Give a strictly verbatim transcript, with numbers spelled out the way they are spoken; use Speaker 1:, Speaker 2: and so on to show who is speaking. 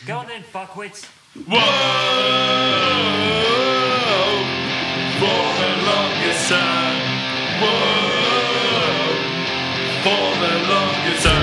Speaker 1: Go on then, fuckwits.
Speaker 2: Whoa! For the longest time. Whoa! For the longest time.